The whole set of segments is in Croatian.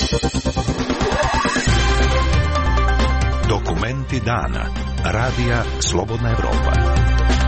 Dokumenti dana. Radija Slobodna Evropa.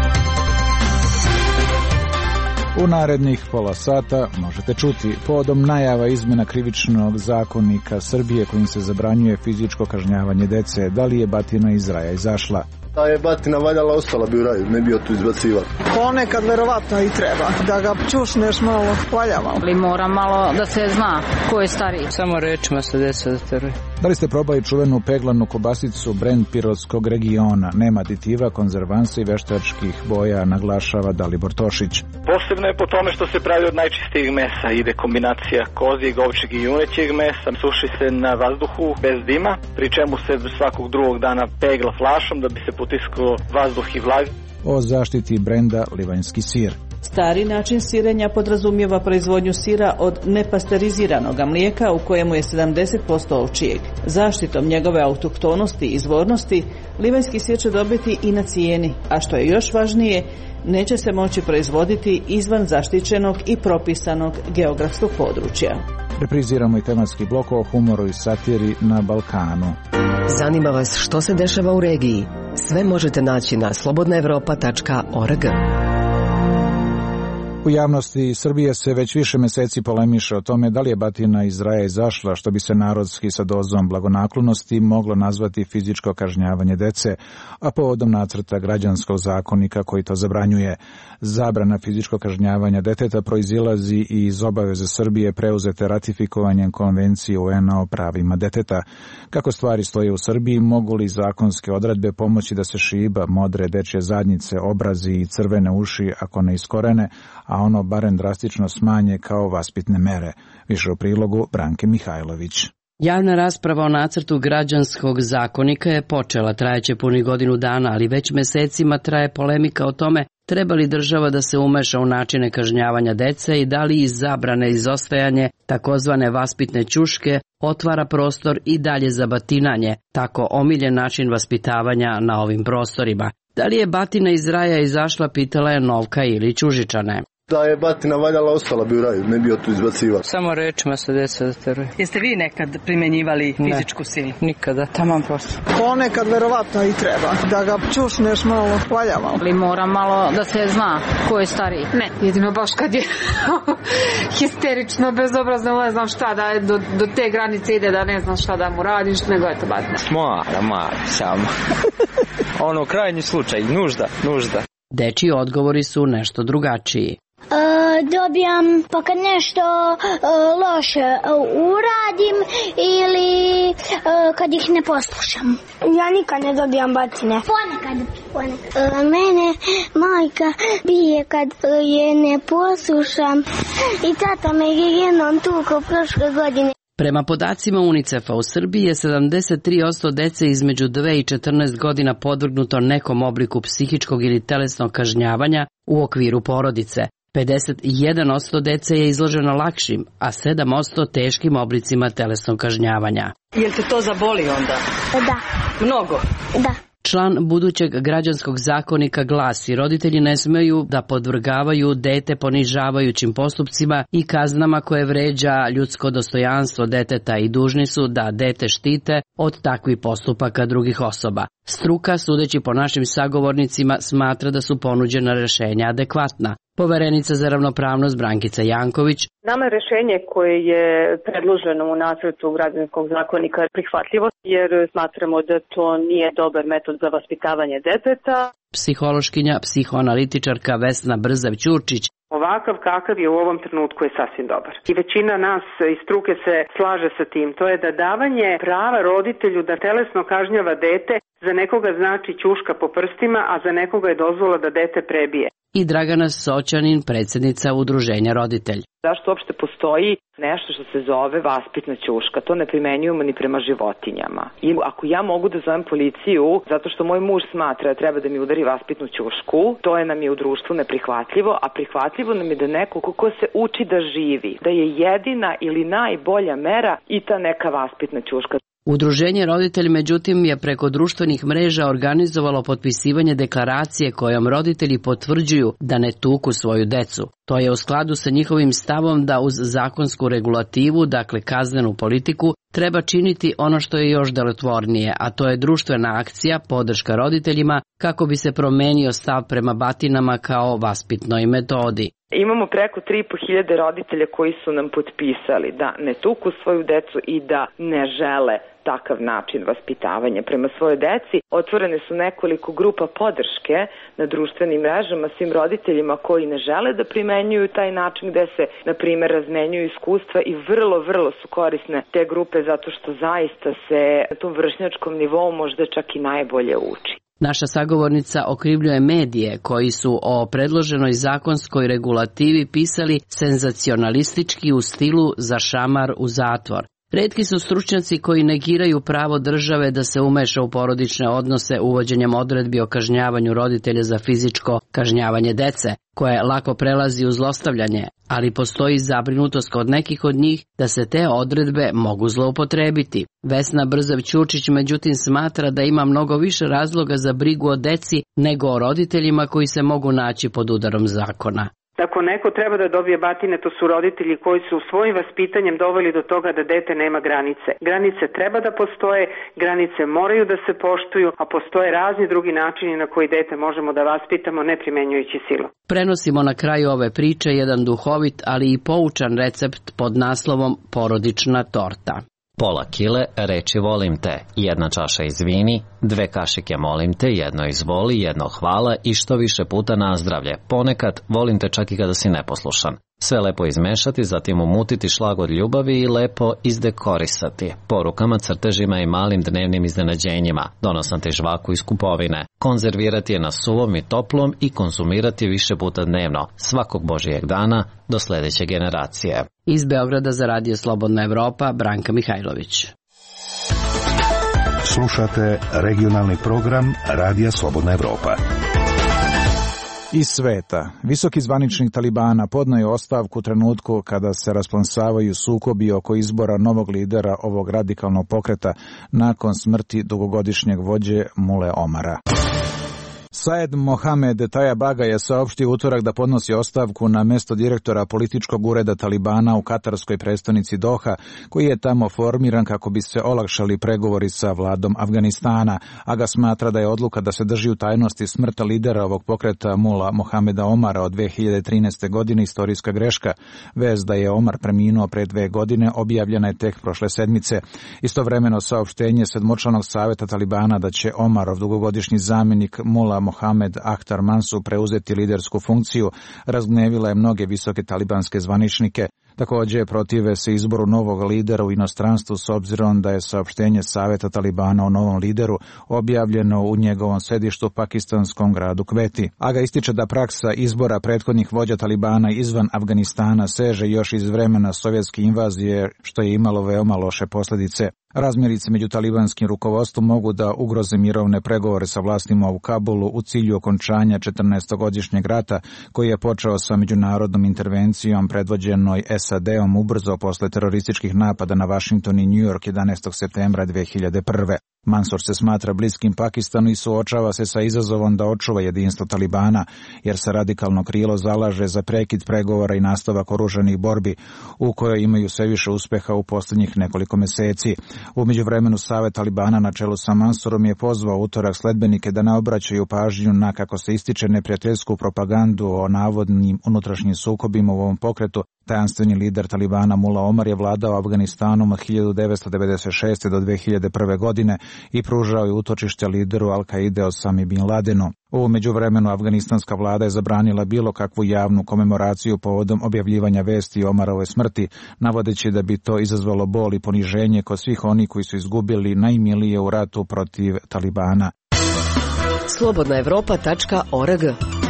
U narednih pola sata možete čuti povodom najava izmjena krivičnog zakonika Srbije kojim se zabranjuje fizičko kažnjavanje dece. Da li je batina iz raja izašla? Da je batina valjala, ostala bi u raju, ne bi tu izbacivali. Ponekad verovatno i treba, da ga čušneš malo valjava. Ali mora malo da se zna ko je stariji. Samo rečima se deca zateruje. Da li ste probali čuvenu peglanu kobasicu brend pirotskog regiona? Nema aditiva, konzervansa i veštačkih boja, naglašava Dalibor Tošić. Posebno je po tome što se pravi od najčistijeg mesa. Ide kombinacija kozijeg, ovčjeg i junećeg mesa. Suši se na vazduhu bez dima, pri čemu se svakog drugog dana pegla flašom da bi se potiskao vazduh i vlaga. O zaštiti brenda livanjski sir. Stari način sirenja podrazumijeva proizvodnju sira od nepasteriziranog mlijeka u kojemu je 70% ovčijeg. Zaštitom njegove autohtonosti i izvornosti, livanjski sir će dobiti i na cijeni, a što je još važnije, neće se moći proizvoditi izvan zaštićenog i propisanog geografskog područja. Repriziramo i tematski blok o humoru i satiri na Balkanu. Zanima vas što se dešava u regiji? Sve možete naći na slobodnaevropa.org. U javnosti Srbije se već više meseci polemiše o tome da li je batina iz raja izašla, što bi se narodski sa dozom blagonaklonosti moglo nazvati fizičko kažnjavanje dece, a povodom nacrta građanskog zakonika koji to zabranjuje. Zabrana fizičkog kažnjavanja deteta proizilazi i iz obaveze Srbije preuzete ratifikovanjem Konvencije UN-a o pravima deteta. Kako stvari stoje u Srbiji, mogu li zakonske odredbe pomoći da se šiba modre dečje zadnjice, obrazi i crvene uši ako ne iskorene, a ono barem drastično smanje kao vaspitne mere? Više u prilogu Branke Mihajlović. Javna rasprava o nacrtu građanskog zakonika je počela, trajeće punih godinu dana, ali već mesecima traje polemika o tome treba li država da se umeša u načine kažnjavanja dece i da li iz zabrane izostajanje takozvane vaspitne ćuške otvara prostor i dalje za batinanje, tako omiljen način vaspitavanja na ovim prostorima. Da li je batina iz raja izašla, pitala je Novka Ilić Užičane. Da je batina valjala, ostala bi u raju, ne bi tu izbacivali. Samo rečima se deca zateruje. Jeste vi nekad primjenjivali fizičku silu? Nikada, taman posle. Ponekad verovatno i treba, da ga čušneš malo valjava. Ali mora malo da se zna ko je stariji. Ne, jedino baš kad je histerično, bezobrazno, ne znam šta, da do te granice ide da ne znam šta da mu radiš, nego je to batina. Mora, samo. Ono, krajnji slučaj, nužda. Dečiji odgovori su nešto drugačiji. Dobijam pa kad nešto loše uradim ili kad ih ne poslušam. Ja nikad ne dobijam batine. Ponekad. Mene majka bije kad je ne poslušam i tata me je jednom tukao prošle godine. Prema podacima UNICEF-a u Srbiji je 73% dece između 2 i 14 godina podvrgnuto nekom obliku psihičkog ili telesnog kažnjavanja u okviru porodice. 51% dece je izloženo lakšim, a 7% teškim oblicima telesnog kažnjavanja. Jel te to zaboli onda? Da. Mnogo? Da. Član budućeg građanskog zakonika glasi: roditelji ne smeju da podvrgavaju dete ponižavajućim postupcima i kaznama koje vređa ljudsko dostojanstvo deteta i dužni su da dete štite od takvih postupaka drugih osoba. Struka, sudeći po našim sagovornicima, smatra da su ponuđena rješenja adekvatna. Poverenica za ravnopravnost Brankica Janković. Nama je rješenje koje je predloženo u nacrtu građanskog zakonika prihvatljivo, jer smatramo da to nije dobar metod za vaspitavanje deteta. Psihološkinja, psihoanalitičarka Vesna Brzav-Ćurčić. Ovakav kakav je u ovom trenutku je sasvim dobar. I većina nas iz struke se slaže sa tim. To je da davanje prava roditelju da telesno kažnjava dete za nekoga znači ćuška po prstima, a za nekoga je dozvola da dete prebije. I Dragana Soćanin, predsjednica Udruženja Roditelj. Zašto uopšte postoji nešto što se zove vaspitna ćuška? To ne primenjujemo ni prema životinjama. I ako ja mogu da zovem policiju zato što moj muž smatra da treba da mi udari vaspitnu ćušku, to je nam je u društvu neprihvatljivo, a prihvatljivo nam je da neko ko se uči da živi, da je jedina ili najbolja mera i ta neka vaspitna ćuška. Udruženje Roditelj, međutim, je preko društvenih mreža organizovalo potpisivanje deklaracije kojom roditelji potvrđuju da ne tuku svoju decu. To je u skladu sa njihovim stavom da uz zakonsku regulativu, dakle kaznenu politiku, treba činiti ono što je još delotvornije, a to je društvena akcija, podrška roditeljima, kako bi se promenio stav prema batinama kao vaspitnoj metodi. Imamo preko 3.500 roditelja koji su nam potpisali da ne tuku svoju decu i da ne žele takav način vaspitavanja prema svojoj deci. Otvorene su nekoliko grupa podrške na društvenim mrežama svim roditeljima koji ne žele da primenjuju taj način gde se, na primjer, razmenjuju iskustva i vrlo su korisne te grupe zato što zaista se na tom vršnjačkom nivou možda čak i najbolje uči. Naša sagovornica okrivljuje medije koji su o predloženoj zakonskoj regulativi pisali senzacionalistički u stilu za šamar u zatvor. Retki su stručnjaci koji negiraju pravo države da se umeša u porodične odnose uvođenjem odredbi o kažnjavanju roditelja za fizičko kažnjavanje dece, koje lako prelazi u zlostavljanje, ali postoji zabrinutost kod nekih od njih da se te odredbe mogu zloupotrebiti. Vesna Brzav-Ćurčić međutim smatra da ima mnogo više razloga za brigu o deci nego o roditeljima koji se mogu naći pod udarom zakona. Ako neko treba da dobije batine, to su roditelji koji su svojim vaspitanjem doveli do toga da dete nema granice. Granice treba da postoje, granice moraju da se poštuju, a postoje razni drugi načini na koji dete možemo da vaspitamo ne primenjujući silu. Prenosimo na kraju ove priče jedan duhovit, ali i poučan recept pod naslovom Porodična torta. Pola kile reči volim te, 1 čaša izvini, 2 kašike molim te, 1 izvoli, 1 hvala i što više puta nazdravlje. Ponekad volim te čak i kada si neposlušan. Sve lepo izmešati, zatim umutiti šlagvor ljubavi i lepo izdekorisati. Porukama, crtežima i malim dnevnim iznenađenjima. Donosati žvaku iz kupovine. Konzervirati je na suvom i toplom i konzumirati više puta dnevno. Svakog Božijeg dana do sljedeće generacije. Iz Beograda za Radio Slobodna Evropa, Branka Mihajlović. Slušate regionalni program Radija Slobodna Evropa. Iz sveta. Visoki zvaničnik Talibana podneo je ostavku u trenutku kada se rasplansavaju sukobi oko izbora novog lidera ovog radikalnog pokreta nakon smrti dugogodišnjeg vođe Mule Omara. Saed Mohamed Tajabaga je saopštio utorak da podnosi ostavku na mesto direktora političkog ureda Talibana u katarskoj prestonici Doha, koji je tamo formiran kako bi se olakšali pregovori sa vladom Afganistana, a ga smatra da je odluka da se drži u tajnosti smrta lidera ovog pokreta Mula Mohameda Omara od 2013. godine istorijska greška. Vez da je Omar preminuo pre 2 godine objavljena je tek prošle sedmice. Istovremeno saopštenje sedmočlanog saveta Talibana da će Omarov dugogodišnji zamjenik Mula Mohamed Akhtar Mansur preuzeti lidersku funkciju razgnevila je mnoge visoke talibanske zvaničnike. Također protive se izboru novog lidera u inostranstvu s obzirom da je saopštenje Saveta Talibana o novom lideru objavljeno u njegovom sedištu u pakistanskom gradu Kveti. Aga ističe da praksa izbora prethodnih vođa Talibana izvan Afganistana seže još iz vremena sovjetske invazije, što je imalo veoma loše posljedice. Razmirice među talibanskim rukovodstvom mogu da ugroze mirovne pregovore sa vlastima u Kabulu u cilju okončanja 14-godišnjeg rata koji je počeo sa međunarodnom intervencijom predvođenoj SAD-om ubrzo posle terorističkih napada na Washington i New York 11. septembra 2001. Mansur se smatra bliskim Pakistanu i suočava se sa izazovom da očuva jedinstvo Talibana, jer se radikalno krilo zalaže za prekid pregovora i nastavak oružanih borbi, u kojoj imaju sve više uspeha u posljednjih nekoliko meseci. U međuvremenu Savet Talibana na čelu sa Mansurom je pozvao utorak sledbenike da ne obraćaju pažnju na, kako se ističe, neprijateljsku propagandu o navodnim unutrašnjim sukobima u ovom pokretu. Tajanstveni lider Talibana Mula Omar je vladao Afganistanom od 1996. do 2001. godine i pružao je utočište lideru Al-Kaide Osami Bin Ladenu. U međuvremenu afganistanska vlada je zabranila bilo kakvu javnu komemoraciju povodom objavljivanja vesti o Omarove smrti, navodeći da bi to izazvalo bol i poniženje kod svih onih koji su izgubili najmilije u ratu protiv Talibana. Slobodnaevropa.org.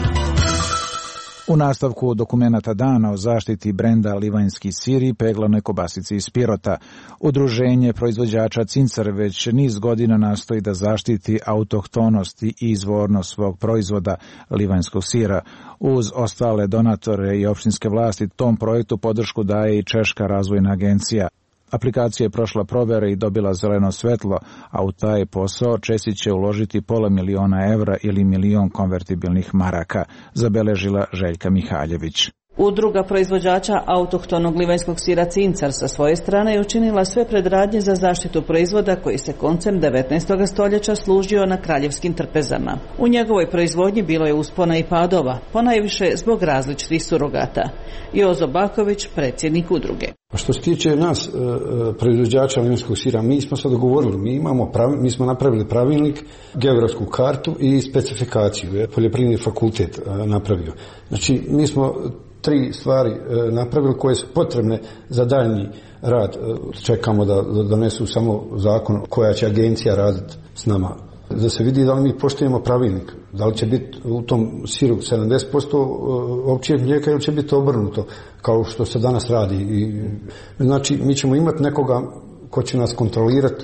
U nastavku dokumenata dana o zaštiti brenda Livanjski sir i peglanoj kobasici iz Pirota, udruženje proizvođača Cincar već niz godina nastoji da zaštiti autohtonost i izvornost svog proizvoda livanjskog sira. Uz ostale donatore i opštinske vlasti tom projektu podršku daje i Češka razvojna agencija. Aplikacija je prošla provere i dobila zeleno svetlo, a u taj posao Česi će uložiti $500.000 ili 1.000.000 konvertibilnih maraka, zabeležila Željka Mihaljević. Udruga proizvođača autohtonog livanjskog sira Cincar sa svoje strane je učinila sve predradnje za zaštitu proizvoda koji se koncem 19. stoljeća služio na kraljevskim trpezama. U njegovoj proizvodnji bilo je uspona i padova, ponajviše zbog različitih surogata. Jozo Baković, predsjednik udruge. Što se tiče nas, proizvođača livanjskog sira, mi smo se dogovorili, mi smo napravili pravilnik, geografsku kartu i specifikaciju, poljoprivredni fakultet napravio. Znači, mi smo 3 stvari napravili koje su potrebne za daljnji rad. Čekamo da donesu samo zakon koja će agencija raditi s nama. Da se vidi da li mi poštujemo pravilnik. Da li će biti u tom siru 70% ovčjeg mlijeka ili će biti obrnuto kao što se danas radi. Znači mi ćemo imati nekoga ko će nas kontrolirati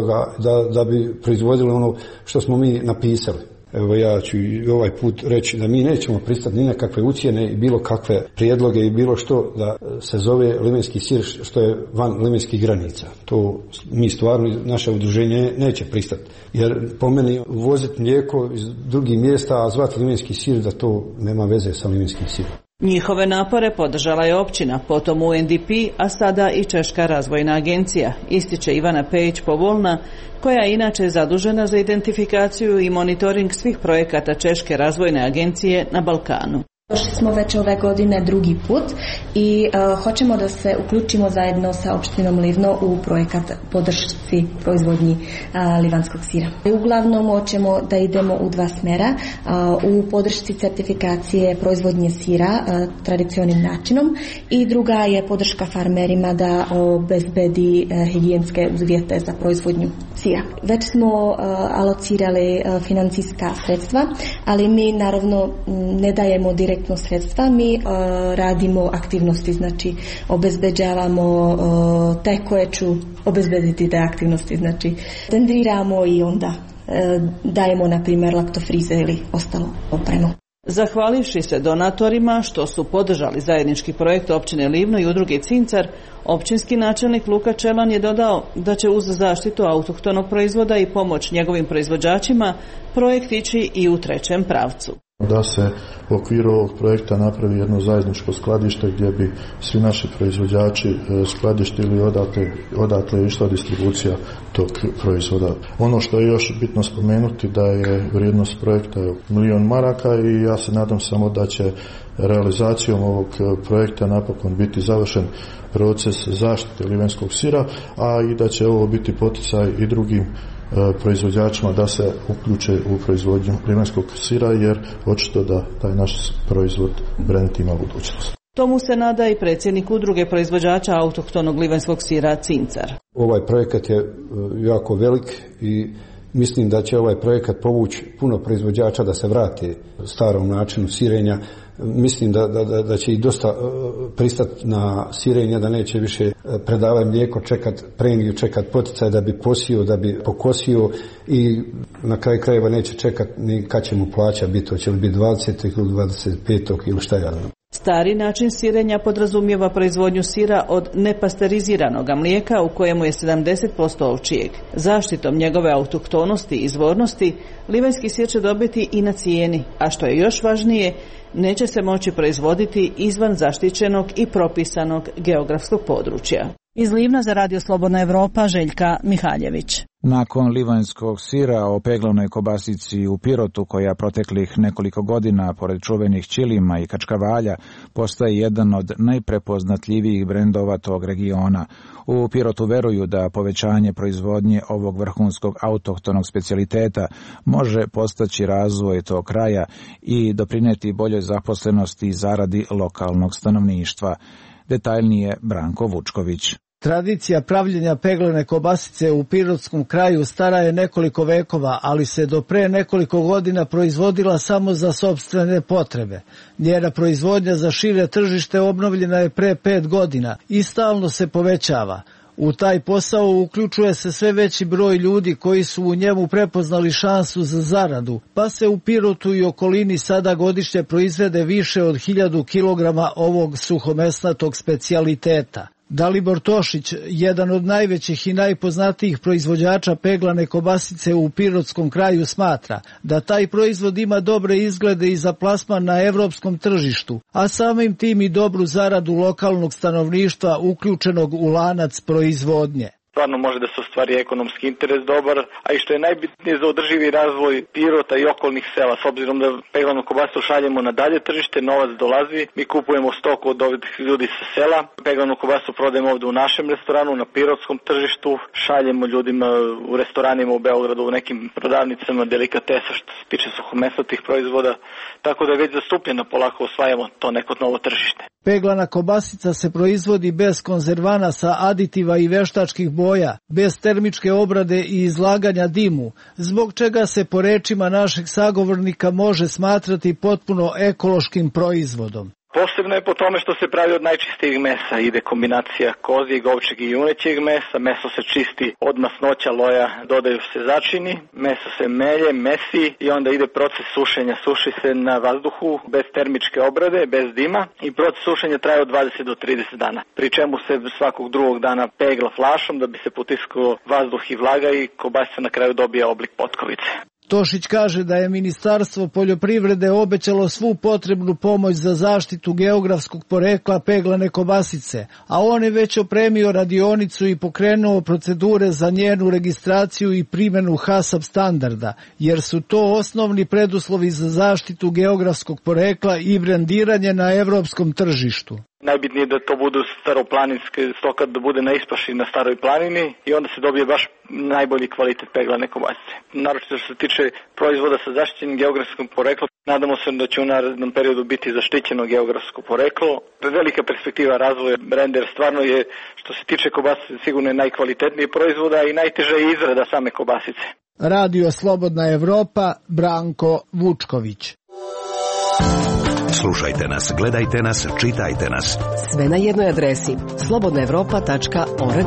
da bi proizvodili ono što smo mi napisali. Evo ja ću i ovaj put reći da mi nećemo pristati ni na kakve ucjene i bilo kakve prijedloge i bilo što da se zove livanjski sir što je van livanjskih granica. To mi stvarno, naše udruženje neće pristati. Jer po meni uvoziti mlijeko iz drugih mjesta, a zvati livanjski sir da to nema veze sa livanjskim sirom. Njihove napore podržala je općina, potom UNDP, a sada i Češka razvojna agencija, ističe Ivana Pejić-Povolna, koja je inače zadužena za identifikaciju i monitoring svih projekata Češke razvojne agencije na Balkanu. Došli smo već ove godine drugi put i hoćemo da se uključimo zajedno sa opštinom Livno u projekat podršci proizvodnji livanjskog sira. Uglavnom hoćemo da idemo u 2 smjera, u podršci certifikacije proizvodnje sira tradicionalnim načinom i druga je podrška farmerima da obezbedi higijenske uvjete za proizvodnju sira. Već smo alocirali financijska sredstva, ali mi naravno ne dajemo direktno sredstva, mi radimo aktivnosti, znači obezbeđavamo te koje ću obezbediti te aktivnosti, znači tenderiramo i onda dajemo na primjer laktofrize ili ostalo opremu. Zahvalivši se donatorima što su podržali zajednički projekt općine Livno i udruge Cincar, općinski načelnik Luka Čelan je dodao da će uz zaštitu autohtonog proizvoda i pomoć njegovim proizvođačima projekt ići i u 3. pravcu. Da se u okviru ovog projekta napravi jedno zajedničko skladište gdje bi svi naši proizvođači skladištili odatle je išla distribucija tog proizvoda. Ono što je još bitno spomenuti da je vrijednost projekta $1 milion i ja se nadam samo da će realizacijom ovog projekta napokon biti završen proces zaštite livanjskog sira, a i da će ovo biti poticaj i drugim proizvođačima da se uključe u proizvodnju livanjskog sira, jer očito da taj naš proizvod brend ima budućnost. Tomu se nada i predsjednik udruge proizvođača autohtonog livanjskog sira Cincar. Ovaj projekat je jako velik i mislim da će ovaj projekat povući puno proizvođača da se vrate starom načinu sirenja. Mislim da će i dosta pristati na sirenje, da neće više predavati mlijeko, čekat premiju, čekat poticaj da bi posio, da bi pokosio i na kraju krajeva neće čekat ni kad će mu plaća biti, hoće li biti 20. ili 25. ili šta ja znam. Stari način sirenja podrazumijeva proizvodnju sira od nepasteriziranog mlijeka u kojemu je 70% ovčijeg. Zaštitom njegove autohtonosti i izvornosti, livanjski sir će dobiti i na cijeni, a što je još važnije, neće se moći proizvoditi izvan zaštićenog i propisanog geografskog područja. Iz Livna za Radio Slobodna Evropa, Željka Mihaljević. Nakon livanjskog sira o peglavnoj kobasici u Pirotu, koja proteklih nekoliko godina, pored čuvenih ćilima i kačkavalja, postaje jedan od najprepoznatljivijih brendova tog regiona. U Pirotu veruju da povećanje proizvodnje ovog vrhunskog autohtonog specijaliteta može postaći razvoj tog kraja i doprinijeti boljoj zaposlenosti i zaradi lokalnog stanovništva. Detaljnije Branko Vučković. Tradicija pravljenja peglavne kobasice u pirotskom kraju stara je nekoliko vekova, ali se do pre nekoliko godina proizvodila samo za sopstvene potrebe. Njena proizvodnja za šire tržište obnovljena je pre 5 godina i stalno se povećava. U taj posao uključuje se sve veći broj ljudi koji su u njemu prepoznali šansu za zaradu, pa se u Pirotu i okolini sada godišnje proizvede više od 1000 kilograma ovog suhomesnatog specijaliteta. Dalibor Tošić, jedan od najvećih i najpoznatijih proizvođača peglane kobasice u Pirotskom kraju, smatra da taj proizvod ima dobre izglede i za plasman na evropskom tržištu, a samim tim i dobru zaradu lokalnog stanovništva uključenog u lanac proizvodnje. Stvarno može da se ostvari ekonomski interes dobar, a i što je najbitnije za održivi razvoj Pirota i okolnih sela. S obzirom da peglanu kobasu šaljemo na dalje tržište, novac dolazi, mi kupujemo stoku od ovih ljudi sa sela, peglanu kobasu prodajemo ovde u našem restoranu, na pirotskom tržištu, šaljemo ljudima u restoranima u Beogradu, u nekim prodavnicama delikatesa što se tiče suhomesnatih proizvoda, tako da je već zastupljeno, polako osvajamo to neko novo tržište. Peglana kobasica se proizvodi bez konzervanasa, aditiva i veštačkih boja, bez termičke obrade i izlaganja dimu, zbog čega se po rečima našeg sagovornika može smatrati potpuno ekološkim proizvodom. Posebno je po tome što se pravi od najčistijeg mesa, ide kombinacija kozijeg, ovčjeg i junećeg mesa, meso se čisti od masnoća, loja, dodaju se začini, meso se melje, mesi i onda ide proces sušenja, suši se na vazduhu bez termičke obrade, bez dima i proces sušenja traje od 20 do 30 dana, pri čemu se svakog drugog dana pegla flašom da bi se potiskao vazduh i vlaga i kobasica na kraju dobija oblik potkovice. Tošić kaže da je Ministarstvo poljoprivrede obećalo svu potrebnu pomoć za zaštitu geografskog porekla peglane kobasice, a on je već opremio radionicu i pokrenuo procedure za njenu registraciju i primjenu HACCP standarda, jer su to osnovni preduslovi za zaštitu geografskog porekla i brendiranje na evropskom tržištu. Najbitnije je da to budu staroplaninske stoka, da bude na ispaši na staroj planini i onda se dobije baš najbolji kvalitet peglane kobasice. Naročito što se tiče proizvoda sa zaštićenim geografskim poreklom, nadamo se da će u narednom periodu biti zaštićeno geografsko poreklo. Velika perspektiva razvoja brenda, jer stvarno je, što se tiče kobasice, sigurno je najkvalitetniji proizvoda i najteža je izrada same kobasice. Radio Slobodna Evropa, Branko Vučković. Slušajte nas, gledajte nas, čitajte nas. Sve na jednoj adresi slobodnaevropa.org.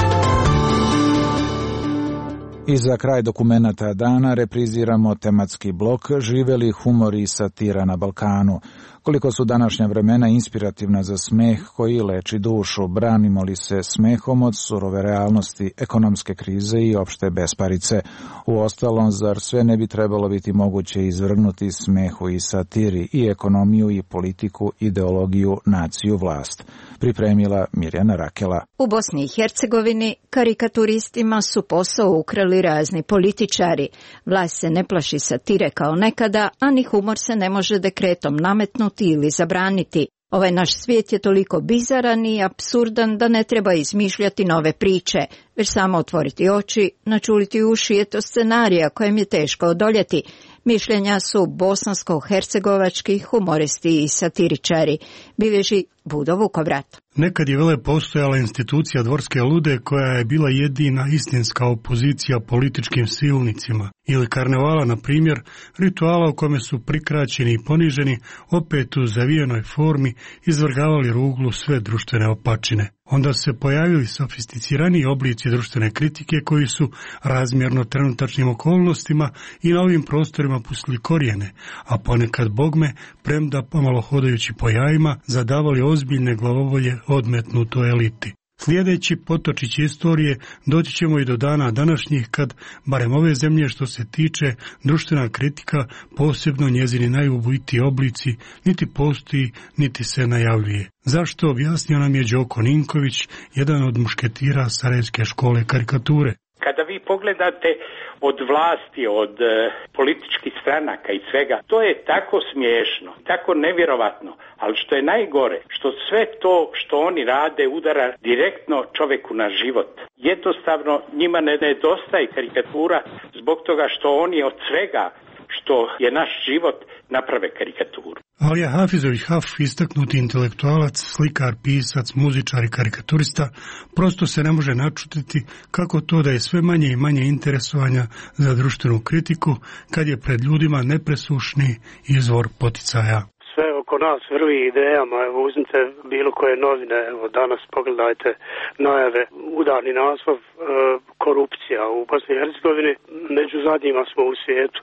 I za kraj dokumenata dana repriziramo tematski blok Živeli humor i satira na Balkanu. Koliko su današnja vremena inspirativna za smeh koji leči dušu, branimo li se smehom od surove realnosti, ekonomske krize i opšte besparice. Uostalom, zar sve ne bi trebalo biti moguće izvrgnuti smehu i satiri i ekonomiju i politiku, ideologiju, naciju, vlast? Pripremila Mirjana Rakela. U Bosni i Hercegovini karikaturistima su posao ukrali razni političari. Vlast se ne plaši satire kao nekada, a ni humor se ne može dekretom nametnuti ili zabraniti. Ovaj naš svijet je toliko bizaran i apsurdan da ne treba izmišljati nove priče, već samo otvoriti oči, načuliti uši, eto scenarija kojem je teško odoljeti. Mišljenja su bosansko-hercegovački humoristi i satiričari, bilježi Budo Vukovrat. Nekad je vele postojala institucija Dvorske lude koja je bila jedina istinska opozicija političkim silnicima. Ili karnevala, na primjer, rituala u kome su prikraćeni i poniženi, opet u zavijenoj formi izvrgavali ruglu sve društvene opačine. Onda se pojavili sofisticiraniji oblici društvene kritike koji su razmjerno trenutačnim okolnostima i na ovim prostorima pustili korijene, a ponekad bogme, premda pomalo hodajući po jajima, zadavali ozbiljne glavobolje odmetnutoj eliti. Slijedeći potočići istorije doći ćemo i do dana današnjih kad, barem ove zemlje što se tiče društvena kritika, posebno njezini najubojitiji oblici, niti postoji, niti se najavljuje. Zašto, objasnio nam je Đoko Ninković, jedan od mušketira Sarajevske škole karikature. Kada vi pogledate od vlasti, od političkih stranaka i svega, to je tako smiješno, tako nevjerovatno, ali što je najgore, što sve to što oni rade udara direktno čoveku na život. Jednostavno njima ne nedostaje karikatura zbog toga što oni od svega što je naš život naprave karikaturu. Alija Hafizović Haf, istaknuti intelektualac, slikar, pisac, muzičar i karikaturista, prosto se ne može načutiti kako to da je sve manje i manje interesovanja za društvenu kritiku kad je pred ljudima nepresušni izvor poticaja. Sve oko nas vrvi idejama, evo uzmite bilo koje novine, evo danas pogledajte najave, udarni naslov, korupcija u Bosni i Hercegovini, među zadnjima smo u svijetu.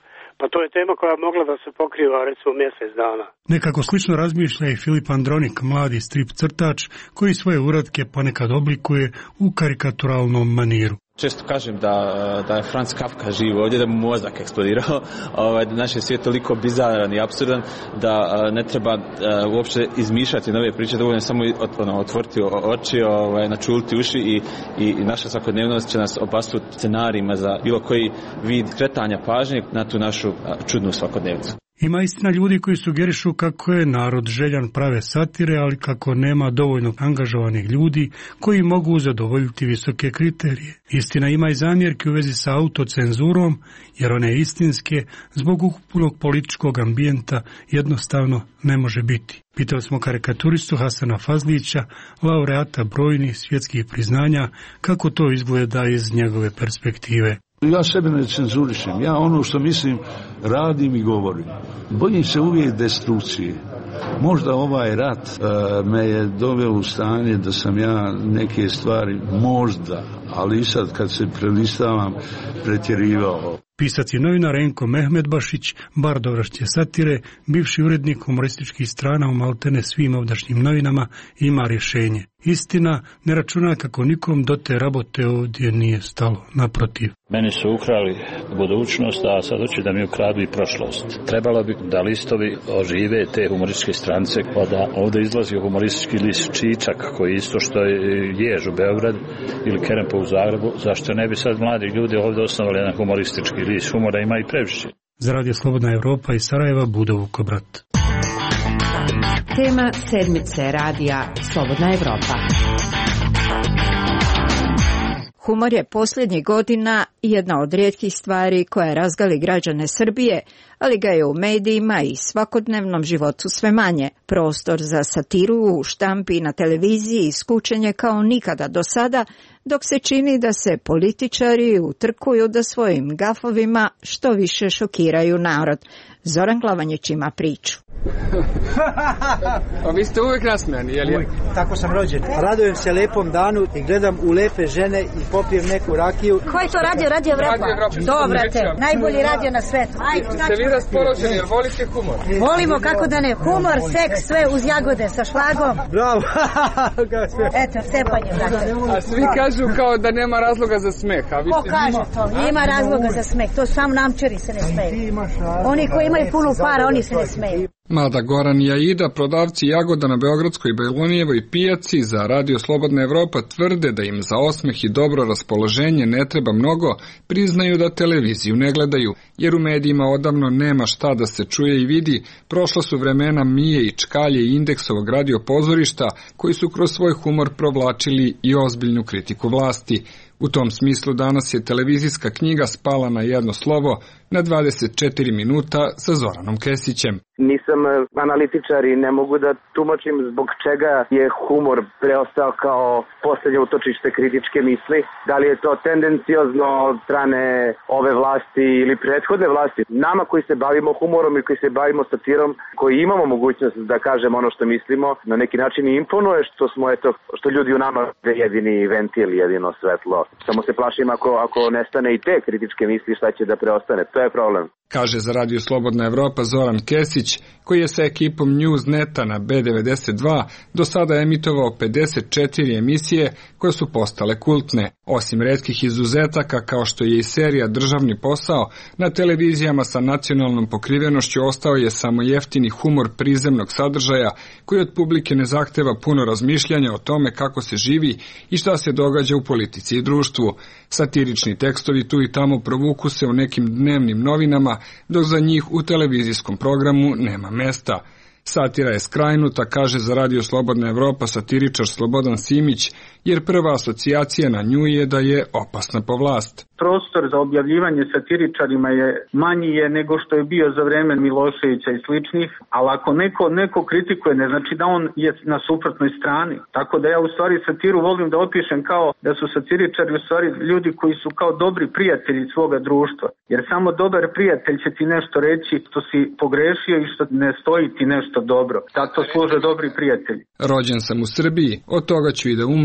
Pa to je tema koja mogla da se pokriva recimo mjesec dana. Nekako slično razmišlja i Filip Andronik, mladi strip crtač koji svoje uratke ponekad oblikuje u karikaturalnom maniru. Često kažem da je Franz Kafka živ ovdje, da mu mozak eksplodirao, da naš je svijet toliko bizaran i apsurdan da ne treba uopšte izmišljati nove priče, dovoljno samo otvoriti oči, načuliti uši i naša svakodnevnost će nas opasuti scenarijima za bilo koji vid kretanja pažnje na tu našu čudnu svakodnevnicu. Ima istina ljudi koji sugerišu kako je narod željan prave satire, ali kako nema dovoljno angažovanih ljudi koji mogu zadovoljiti visoke kriterije. Istina ima i zamjerke u vezi sa autocenzurom, jer one istinske zbog ukupnog političkog ambijenta jednostavno ne može biti. Pitali smo karikaturistu Hasana Fazlića, laureata brojnih svjetskih priznanja, kako to izgleda iz njegove perspektive. Ja sebe ne cenzurišem, ja ono što mislim radim i govorim. Bojim se uvijek destrukcije. Možda ovaj rat me je doveo u stanje da sam ja neke stvari možda, ali i sad kad se prelistavam pretjerivao. Pisac i novinar Enko Mehmedbašić, bardovrašće satire, bivši urednik humorističkih strana u maltene svim ovdašnjim novinama, ima rješenje. Istina, ne računa kako nikom do te rabote ovdje nije stalo, naprotiv. Meni su ukrali budućnost, a sad hoće da mi ukradu i prošlost. Trebalo bi da listovi ožive te humorističke stranice, pa da ovdje izlazi humoristički list Čičak, koji isto što je Jež u Beograd ili Kerempo u Zagrebu, zašto ne bi sad mladi ljudi ovdje osnovali jedan humoristički list? Humora ima i previše. Za Radio Slobodna Evropa iz Sarajeva, Budo Vukobrat. Tema sedmice radija Slobodna Evropa. Humor je posljednjih godina jedna od rijetkih stvari koja razgali građane Srbije, ali ga je u medijima i svakodnevnom životu sve manje. Prostor za satiru u štampi i na televiziji iskučen je kao nikada do sada, dok se čini da se političari utrkuju da svojim gafovima što više šokiraju narod. Zoran Glavanjić ima priču. A vi ste uvijek nasmijani, jel je? Uvijek, tako sam rođen. Radujem se lepom danu i gledam u lepe žene i popijem neku rakiju. Ko je to radio? Radio Evropa? Dobrate, najbolji radio na svetu. Ste vi raspoloženi, jer volite humor? Volimo, kako da ne. Humor, seks, sve uz jagode sa šlagom. Bravo. Eto, cepanje, brate. A svi kažu kao da nema razloga za smeh. Ko kaže to? Ima razloga za smeh. To sam namčari se ne smeju. Oni koji imaju puno para, oni se ne smeju. Mada Goran i Aida, prodavci jagoda na Beogradskoj i Bajlonijevoj pijaci za Radio Slobodna Evropa, tvrde da im za osmeh i dobro raspoloženje ne treba mnogo, priznaju da televiziju ne gledaju, jer u medijima odavno nema šta da se čuje i vidi. Prošla su vremena Mije i Čkalje i Indeksovog radio pozorišta, koji su kroz svoj humor provlačili i ozbiljnu kritiku vlasti. U tom smislu danas je televizijska knjiga spala na jedno slovo na 24 minuta sa Zoranom Kesićem. Nisam analitičar i ne mogu da tumačim zbog čega je humor preostao kao posljednje utočište kritičke misli. Da li je to tendenciozno od strane ove vlasti ili prethodne vlasti. Nama koji se bavimo humorom i koji se bavimo satirom, koji imamo mogućnost da kažemo ono što mislimo, na neki način imponuje što ljudi u nama je jedini ventil, jedino svetlo. Samo se plašim ako nestane i te kritičke misli, šta će da preostane. To je problem. Kaže za Radio Slobodna Evropa Zoran Kesić, koji je sa ekipom Newsneta na B92 do sada emitovao 54 emisije koje su postale kultne. Osim retkih izuzetaka kao što je i serija Državni posao, na televizijama sa nacionalnom pokrivenošću ostao je samo jeftini humor prizemnog sadržaja koji od publike ne zahteva puno razmišljanja o tome kako se živi i šta se događa u politici i društvu. Satirični tekstovi tu i tamo provuku se u nekim dnevnim novinama, dok za njih u televizijskom programu nema mesta. Satira je skrajnuta, kaže za Radio Slobodna Evropa satiričar Slobodan Simić, jer prva asocijacija na nju je da je opasna po vlast. Prostor za objavljivanje satiričarima je manji nego što je bio za vreme Miloševića i sličnih, ali ako neko kritikuje, ne znači da on je na suprotnoj strani. Tako da ja u stvari satiru volim da opišem kao da su satiričari u stvari ljudi koji su kao dobri prijatelji svoga društva. Jer samo dobar prijatelj će ti nešto reći što si pogrešio i što ne stoji ti nešto dobro. Zato služe dobri prijatelji. Rođen sam u Srbiji, od toga ću i da umrem.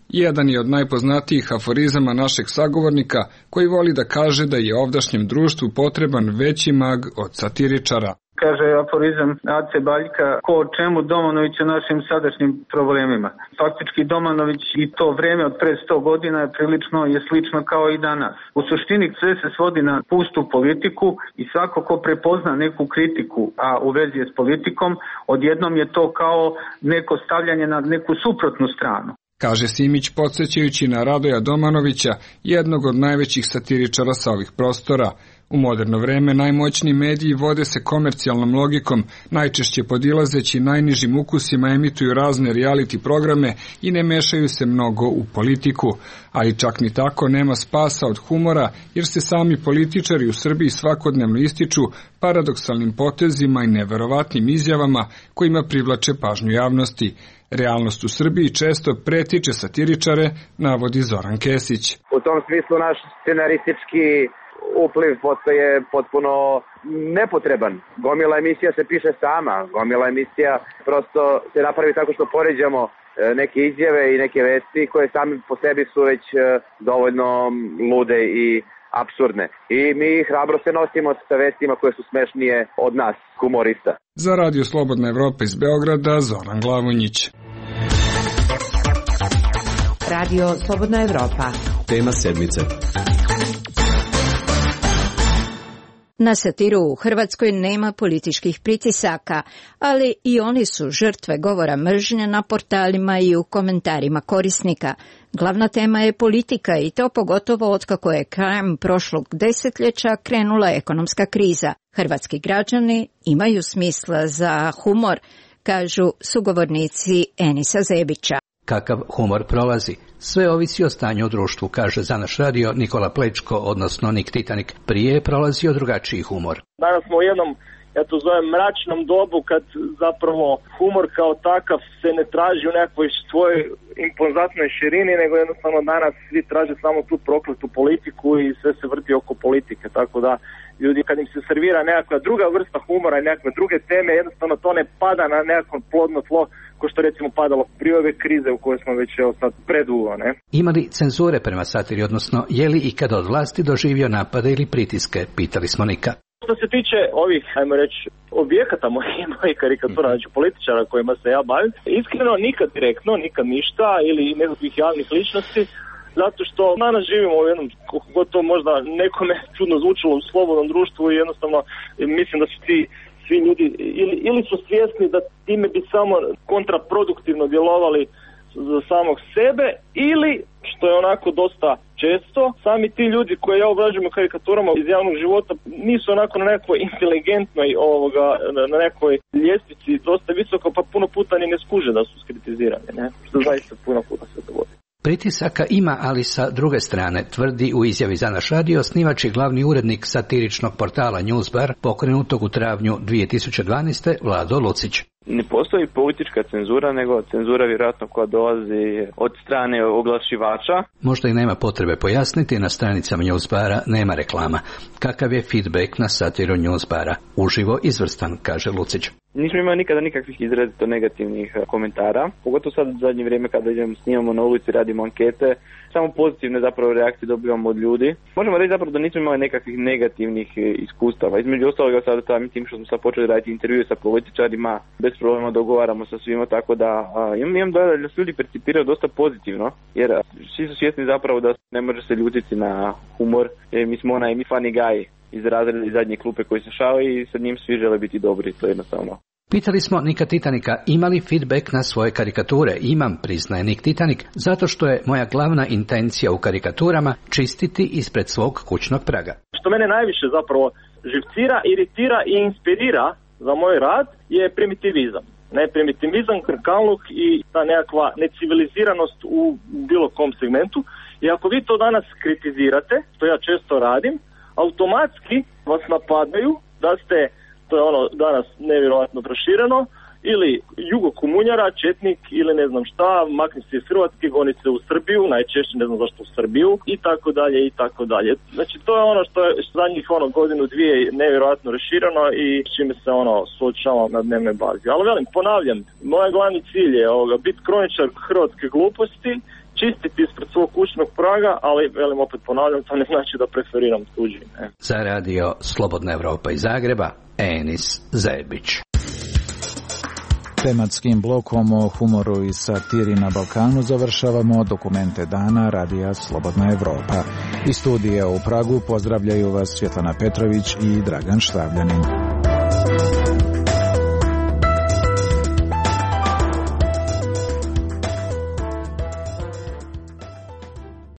Jedan je od najpoznatijih aforizama našeg sagovornika, koji voli da kaže da je ovdašnjem društvu potreban veći mag od satiričara. Kaže aforizam Ace Baljka, ko o čemu, Domanović o našim sadašnjim problemima. Faktički Domanović i to vreme od pre 100 godina je slično kao i danas. U suštini sve se svodi na pustu politiku i svako ko prepozna neku kritiku, a u vezi je s politikom, odjednom je to kao neko stavljanje na neku suprotnu stranu. Kaže Simić, podsjećajući na Radoja Domanovića, jednog od najvećih satiričara sa ovih prostora. U moderno vreme najmoćniji mediji vode se komercijalnom logikom, najčešće podilazeći najnižim ukusima emituju razne reality programe i ne mešaju se mnogo u politiku. Ali čak ni tako nema spasa od humora, jer se sami političari u Srbiji svakodnevno ističu paradoksalnim potezima i neverovatnim izjavama kojima privlače pažnju javnosti. Realnost u Srbiji često pretiče satiričare, navodi Zoran Kesić. U tom smislu naš scenaristički upliv postaje potpuno nepotreban. Gomila emisija se piše sama, gomila emisija prosto se napravi tako što poređamo neke izjave i neke vesti koje sami po sebi su već dovoljno lude i apsurdne. I mi hrabro se nosimo sa vestima koje su smešnije od nas, humorista. Za Radio Slobodna Evropa iz Beograda, Zoran Glavonjić. Radio Slobodna Evropa. Tema sedmice. Na satiru u Hrvatskoj nema političkih pritisaka, ali i oni su žrtve govora mržnje na portalima i u komentarima korisnika. Glavna tema je politika i to pogotovo otkako je krajem prošlog desetljeća krenula ekonomska kriza. Hrvatski građani imaju smisla za humor, kažu sugovornici Enisa Zebića. Kakav humor prolazi? Sve ovisi o stanju u društvu, kaže za naš radio Nikola Plečko, odnosno Nik Titanik. Prije je prolazio drugačiji humor. Danas smo u jednom, ja to zovem, mračnom dobu kad zapravo humor kao takav se ne traži u nekoj svojoj impozantnoj širini, nego jednostavno danas svi traže samo tu prokletu politiku i sve se vrti oko politike, tako da ljudi kad im se servira nekakva druga vrsta humora i nekakve druge teme, jednostavno to ne pada na nekako plodno tlo ko što recimo padalo prije ove krize u kojoj smo već sad predugo, ne? Ima li cenzure prema satiri, odnosno je li ikada od vlasti doživio napade ili pritiske, pitali smo Nika. Što se tiče ovih, ajmo reći, objekata mojih karikatura, znači političara kojima se ja bavim, iskreno nikad direktno, nikad ništa ili nekakvih javnih ličnosti, zato što danas živimo u jednom, koliko god to možda nekome čudno zvučilo, u slobodnom društvu i jednostavno mislim da su svi ljudi ili su svjesni da time bi samo kontraproduktivno djelovali za samog sebe ili, što je onako dosta često, sami ti ljudi koje ja obrađujem u karikaturama iz javnog života nisu onako na nekoj inteligentnoj na nekoj ljestvici dosta visoko, pa puno puta ni ne skuže da su skritizirani, ne? Što zaista puno puta se dogodi. Pritisaka ima, ali sa druge strane, tvrdi u izjavi za naš radio osnivač i glavni urednik satiričnog portala Newsbar, pokrenutog u travnju 2012. Vlado Lucić. Ne postoji politička cenzura, nego cenzura vjerojatno koja dolazi od strane oglašivača. Možda i nema potrebe pojasniti, na stranicama Newsbara nema reklama. Kakav je feedback na satiru Newsbara? Uživo izvrstan, kaže Lucić. Nismo imali nikada nikakvih izrazito negativnih komentara, pogotovo sad u zadnje vrijeme kada snimamo na ulici, radimo ankete, samo pozitivne zapravo reakcije dobivamo od ljudi. Možemo reći zapravo da nismo imali nekakvih negativnih iskustava. Između ostaloga sada samim tim što smo sad počeli raditi intervjue sa političarima, bez problema dogovaramo sa svima, tako da imam dojam da se ljudi percipiraju dosta pozitivno, jer svi su svjesni zapravo da ne može se ljutiti na humor, jer mi smo onaj funny guy iz razreda iz zadnje klupe koji se šale i sa njim svi žele biti dobri, to je jednostavno. Pitali smo Nika Titanika ima li feedback na svoje karikature. Imam, priznaje Nik Titanik, zato što je moja glavna intencija u karikaturama čistiti ispred svog kućnog praga. Što mene najviše zapravo živcira, iritira i inspirira za moj rad je primitivizam. Primitivizam, krkaluk i ta nekakva neciviliziranost u bilo kom segmentu. I ako vi to danas kritizirate, što ja često radim, automatski vas napadaju da ste, to je ono danas nevjerojatno prošireno, ili jugokomunjara, četnik ili ne znam šta, makni se iz Hrvatske, goni se u Srbiju, najčešće ne znam zašto u Srbiju i tako dalje i tako dalje. Znači to je ono što je zadnjih godinu, dvije nevjerojatno rašireno i s čime se suočavamo na dnevnoj bazi. Ali velim, ponavljam, moj glavni cilj je biti kroničar hrvatske gluposti čistiti ispred svog kućnog praga, ali velim opet ponavljam, to ne znači da preferiram tuđi. Za radio Slobodna Evropa iz Zagreba, Enis Zebić. Tematskim blokom o humoru i satiri na Balkanu završavamo dokumente dana radija Slobodna Evropa. Iz studija u Pragu pozdravljaju vas Svjetlana Petrović i Dragan Štravljanin.